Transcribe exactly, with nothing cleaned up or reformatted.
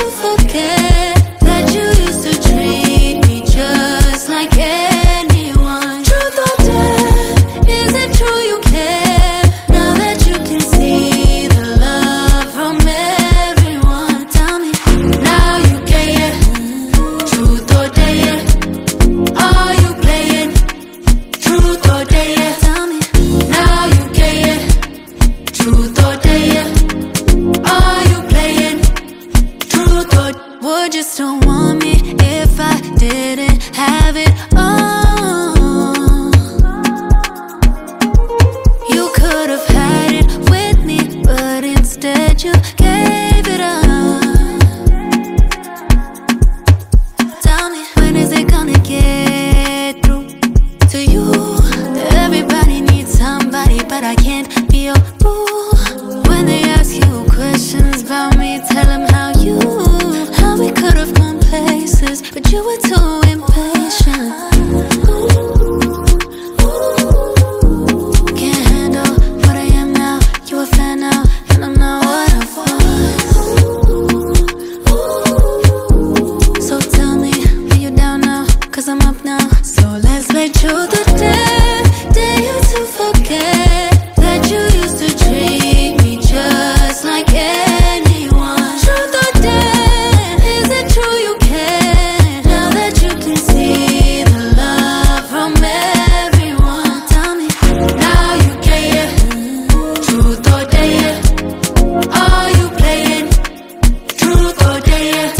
forget that you used to treat me just like anyone. Truth or dare, is it true you care? Now that you can see the love from everyone. Tell me, now you get it. Truth or dare, are you playing? Truth or dare, tell me, now you get it. Truth or dare, are you playing? Truth or would you still want me if I didn't have it all? You could have had it with me, but instead you gave it up. Tell me, when is it gonna get through to you? Everybody needs somebody, but I can't be your boo. When they ask you questions about me, tell them how you, how we could have gone places, but you were too impatient. Can't handle what I am now. You a fan now, and I'm not what I was. So tell me, are you down now? Cause I'm up now. So let's play truth or dare. Dare you to forget that you used to treat me just like anyone. Truth or dare, is it true you care? Now that you can see the love from everyone. Tell me, now you get it. Truth or dare, are you playing? Truth or dare,